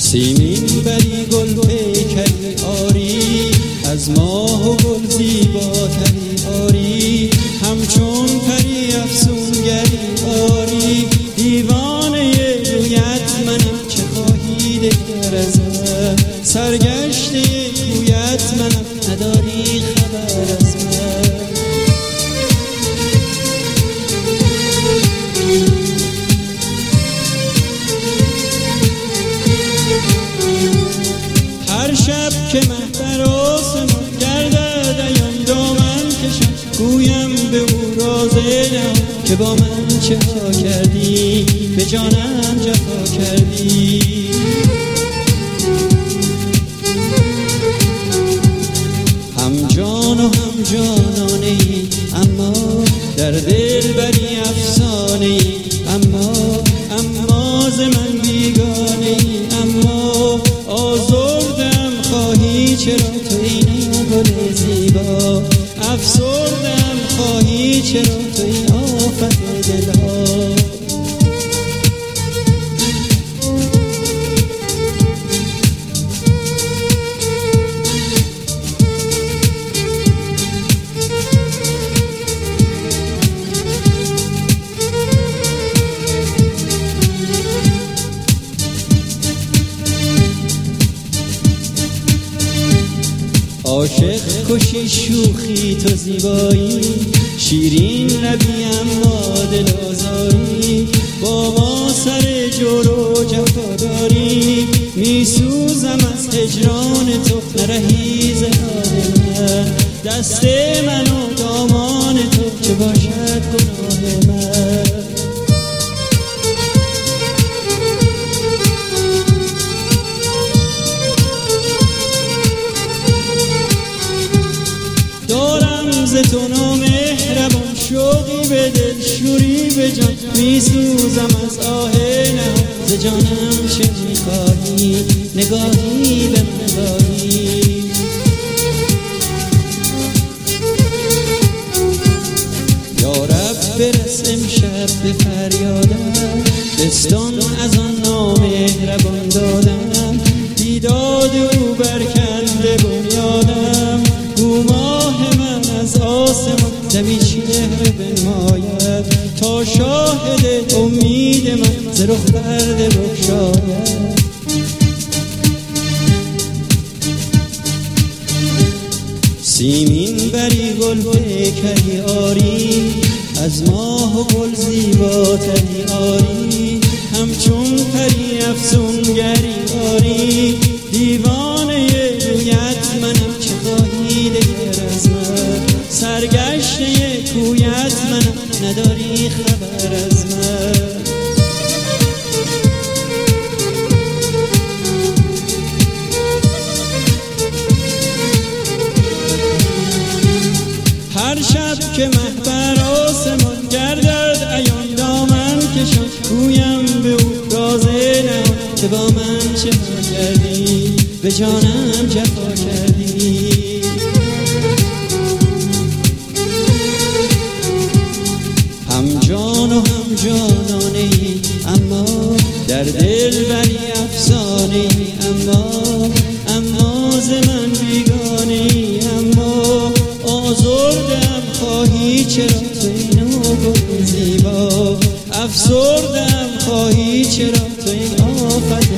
سیمین بری گل پیکری آری، از ماه و گل زیباتری آری، همچون پری افسونگری آری. دیوانه رویت منم، چه خواهی دگر از من؟ سرگشته کویت منم، نداری خبر از من. هر شب که مه بر آسمان گردد عیان دامن کشم، گویم به او راز نهان که با من چه ها کردی، به جانم جفا کردی. هم جان و هم جانانه ای، اما در دل بری افسانه ای. اما ز من بیگانه ای، اما آزردم خواهی چرا تو این گل زیبا؟ افسردم خواهی چرا تو این آفت دلها؟ عاشق کشی شوخی تو زیبایی، شیرین لبی اما دل آزاری. با ما سر جور و جفا داری، می سوزم از هجران تو، نرهی ز یاد من. دست من و دامان تو چه باشد گناه من؟ دارم ز تو نامهربان، شوقی به دل شوری به جان. می سوزم از آه نهان، ز جانم چه می خواهی؟ نگاهی به من داری. یا رب برس امشب به فریادم، بستان از آن نامهربان دادم. دیداد او برکنده بنیادم، گو ماه من از آسمان دمی چهره بنماید. تا شاهد امید من ز رخ پرده بگشاید. سیمین بری گل پیکری آری، از ماه و گل زیباتری آری، همچون پری افسونگری آری. دیوانه رویت منم، چه خواهی دگر از من؟ سرگشته کویت منم، نداری خبر از من. هر شب که مه بر آسمان گردد عیان دامن کشم، گویم به او راز نهان که با من چه کردی، به جانم جفا کردی. هم جان و هم جانانه ای، اما در دل بری افسانه ای. اما ز من بیگانه ای، اما آزردم خواهی چرا تو این گل زیبا؟ افسردم خواهی چرا تو این آفت